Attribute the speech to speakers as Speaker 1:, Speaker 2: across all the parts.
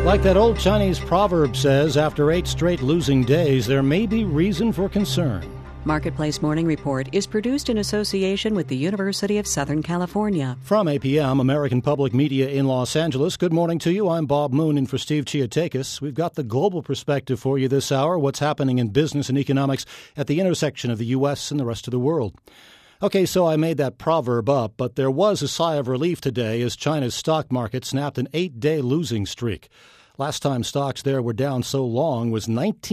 Speaker 1: Like that old Chinese proverb says, after 8 straight losing days, there may be reason for concern.
Speaker 2: Marketplace Morning Report is produced in association with the University of Southern California.
Speaker 1: From APM, American Public Media in Los Angeles, good morning to you. I'm Bob Moon in for Steve Chiatakis. We've got the global perspective for you this hour, what's happening in business and economics at the intersection of the U.S. and the rest of the world. Okay, so I made that proverb up, but there was a sigh of relief today as China's stock market snapped an 8-day losing streak. Last time stocks there were down so long was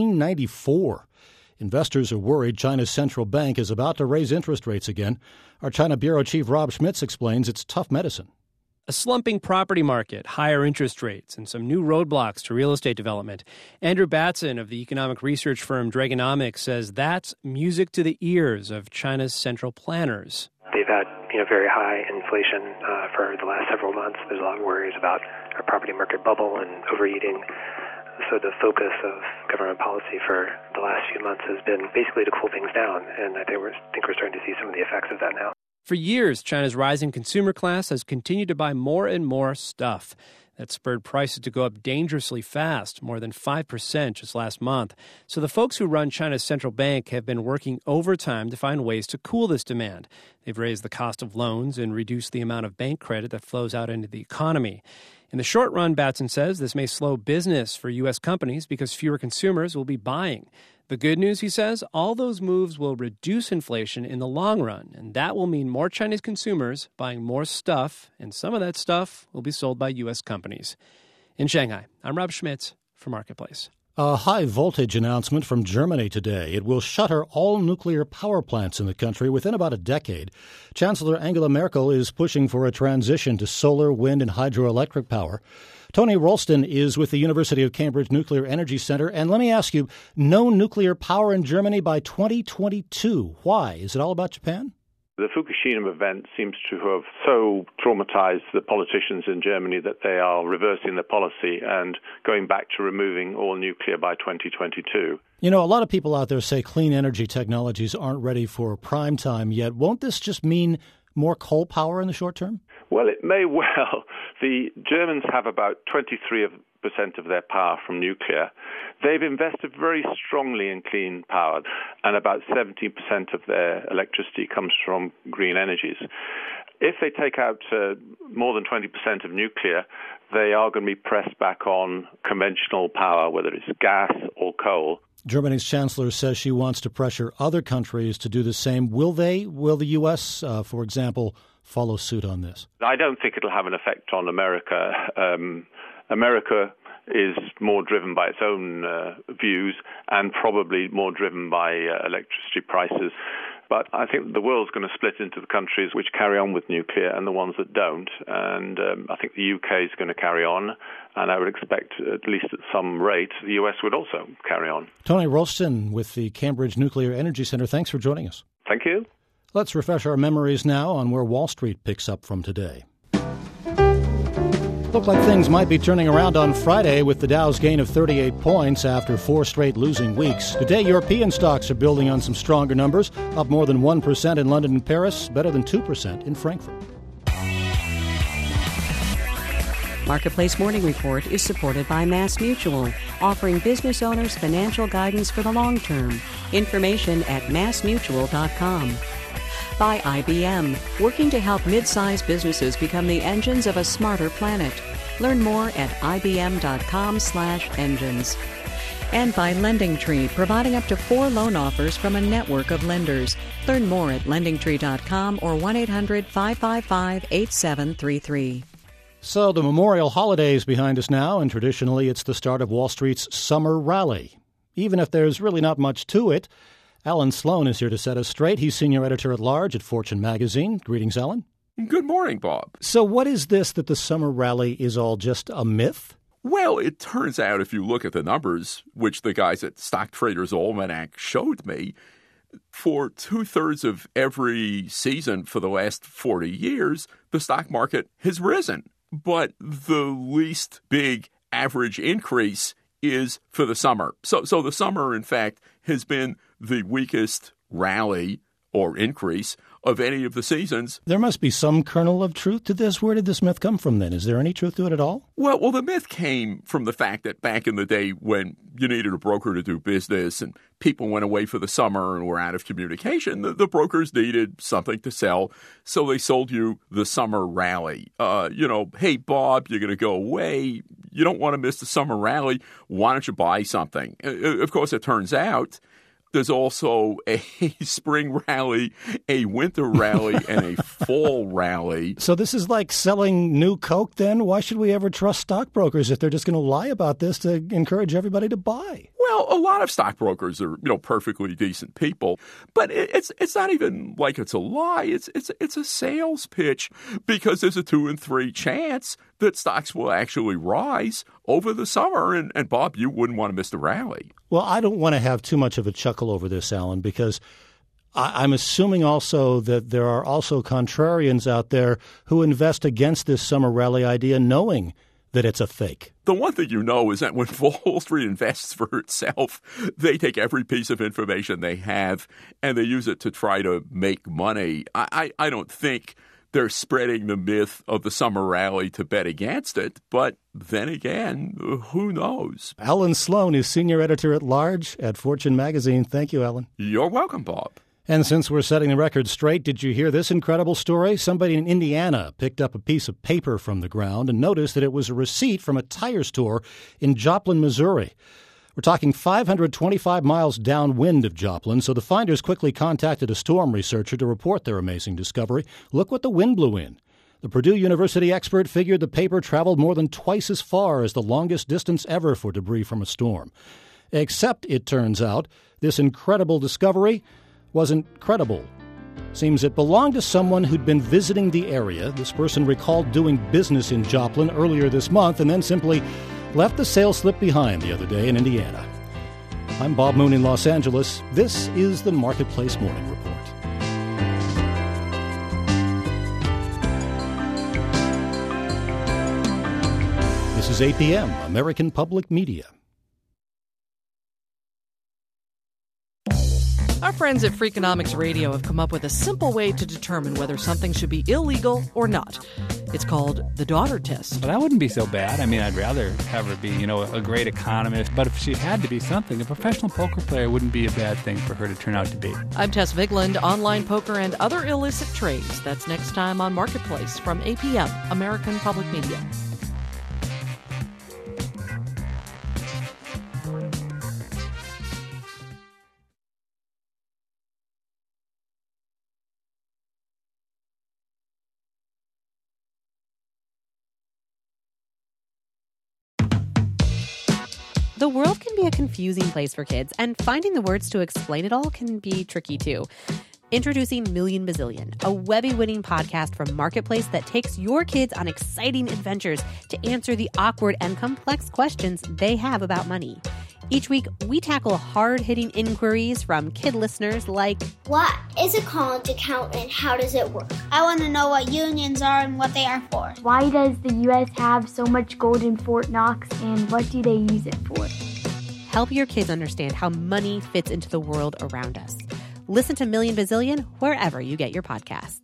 Speaker 1: 1994. Investors are worried China's central bank is about to raise interest rates again. Our China Bureau Chief Rob Schmitz explains it's tough medicine.
Speaker 3: A slumping property market, higher interest rates, and some new roadblocks to real estate development. Andrew Batson of the economic research firm Dragonomics says that's music to the ears of China's central planners.
Speaker 4: They've had very high inflation for the last several months. There's a lot of worries about a property market bubble and overeating. So the focus of government policy for the last few months has been basically to cool things down, and I think we're starting to see some of the effects of that now.
Speaker 3: For years, China's rising consumer class has continued to buy more and more stuff. That spurred prices to go up dangerously fast, more than 5% just last month. So the folks who run China's central bank have been working overtime to find ways to cool this demand. They've raised the cost of loans and reduced the amount of bank credit that flows out into the economy. In the short run, Batson says, this may slow business for U.S. companies because fewer consumers will be buying. The good news, he says, all those moves will reduce inflation in the long run, and that will mean more Chinese consumers buying more stuff, and some of that stuff will be sold by U.S. companies. In Shanghai, I'm Rob Schmitz for Marketplace.
Speaker 1: A high-voltage announcement from Germany today. It will shutter all nuclear power plants in the country within about a decade. Chancellor Angela Merkel is pushing for a transition to solar, wind, and hydroelectric power. Tony Rolston is with the University of Cambridge Nuclear Energy Center. And let me ask you, no nuclear power in Germany by 2022. Why? Is it all about Japan?
Speaker 5: The Fukushima event seems to have so traumatized the politicians in Germany that they are reversing the policy and going back to removing all nuclear by 2022.
Speaker 1: You know, a lot of people out there say clean energy technologies aren't ready for prime time yet. Won't this just mean more coal power in the short term?
Speaker 5: Well, it may well. The Germans have about 23% of their power from nuclear. They've invested very strongly in clean power, and about 70% of their electricity comes from green energies. If they take out more than 20% of nuclear, they are going to be pressed back on conventional power, whether it's gas or coal.
Speaker 1: Germany's chancellor says she wants to pressure other countries to do the same. Will they? Will the U.S., for example, follow suit on this?
Speaker 5: I don't think it'll have an effect on America. America is more driven by its own views and probably more driven by electricity prices. But I think the world's going to split into the countries which carry on with nuclear and the ones that don't. And I think the UK is going to carry on. And I would expect, at least at some rate, the US would also carry on.
Speaker 1: Tony Rolston with the Cambridge Nuclear Energy Center. Thanks for joining us.
Speaker 5: Thank you.
Speaker 1: Let's refresh our memories now on where Wall Street picks up from today. Looked like things might be turning around on Friday with the Dow's gain of 38 points after 4 straight losing weeks. Today, European stocks are building on some stronger numbers, up more than 1% in London and Paris, better than 2% in Frankfurt.
Speaker 2: Marketplace Morning Report is supported by MassMutual, offering business owners financial guidance for the long term. Information at massmutual.com. By IBM, working to help mid-sized businesses become the engines of a smarter planet. Learn more at ibm.com/engines. And by LendingTree, providing up to 4 loan offers from a network of lenders. Learn more at lendingtree.com or 1-800-555-8733.
Speaker 1: So the Memorial Holiday's behind us now, and traditionally it's the start of Wall Street's summer rally. Even if there's really not much to it, Alan Sloan is here to set us straight. He's senior editor-at-large at Fortune magazine. Greetings, Alan.
Speaker 6: Good morning, Bob.
Speaker 1: So what is this that the summer rally is all just a myth?
Speaker 6: Well, it turns out if you look at the numbers, which the guys at Stock Traders Almanac showed me, for 2/3 of every season for the last 40 years, the stock market has risen. But the least big average increase is for the summer. So the summer, in fact, has been the weakest rally or increase of any of the seasons.
Speaker 1: There must be some kernel of truth to this. Where did this myth come from then? Is there any truth to it at all?
Speaker 6: Well, the myth came from the fact that back in the day when you needed a broker to do business and people went away for the summer and were out of communication, the brokers needed something to sell, so they sold you the summer rally. Hey, Bob, you're going to go away. You don't want to miss the summer rally. Why don't you buy something? Of course, it turns out there's also a spring rally, a winter rally, and a fall rally.
Speaker 1: So this is like selling new Coke then? Why should we ever trust stockbrokers if they're just going to lie about this to encourage everybody to buy?
Speaker 6: Well, a lot of stockbrokers are, perfectly decent people, but it's not even like it's a lie. It's a sales pitch because there's a 2 in 3 chance that stocks will actually rise over the summer. And Bob, you wouldn't want to miss the rally.
Speaker 1: Well, I don't want to have too much of a chuckle over this, Alan, because I'm assuming also that there are also contrarians out there who invest against this summer rally idea knowing that it's a fake.
Speaker 6: The one thing you know is that when Wall Street invests for itself, they take every piece of information they have and they use it to try to make money. I don't think they're spreading the myth of the summer rally to bet against it, but then again, who knows?
Speaker 1: Alan Sloan is senior editor-at-large at Fortune magazine. Thank you, Alan.
Speaker 6: You're welcome, Bob.
Speaker 1: And since we're setting the record straight, did you hear this incredible story? Somebody in Indiana picked up a piece of paper from the ground and noticed that it was a receipt from a tire store in Joplin, Missouri. We're talking 525 miles downwind of Joplin, so the finders quickly contacted a storm researcher to report their amazing discovery. Look what the wind blew in. The Purdue University expert figured the paper traveled more than twice as far as the longest distance ever for debris from a storm. Except, it turns out, this incredible discovery wasn't credible. Seems it belonged to someone who'd been visiting the area. This person recalled doing business in Joplin earlier this month and then simply left the sales slip behind the other day in Indiana. I'm Bob Moon in Los Angeles. This is the Marketplace Morning Report. This is APM, American Public Media.
Speaker 7: Our friends at Freakonomics Radio have come up with a simple way to determine whether something should be illegal or not. It's called the daughter test.
Speaker 8: Well, that wouldn't be so bad. I mean, I'd rather have her be, a great economist. But if she had to be something, a professional poker player wouldn't be a bad thing for her to turn out to be.
Speaker 7: I'm Tess Vigland, online poker and other illicit trades. That's next time on Marketplace from APM, American Public Media.
Speaker 9: The world can be a confusing place for kids, and finding the words to explain it all can be tricky too. Introducing Million Bazillion, a Webby-winning podcast from Marketplace that takes your kids on exciting adventures to answer the awkward and complex questions they have about money. Each week, we tackle hard-hitting inquiries from kid listeners like,
Speaker 10: what is a college account and how does it work? I want to know what unions are and what they are for.
Speaker 11: Why does the U.S. have so much gold in Fort Knox and what do they use it for?
Speaker 9: Help your kids understand how money fits into the world around us. Listen to Million Bazillion wherever you get your podcasts.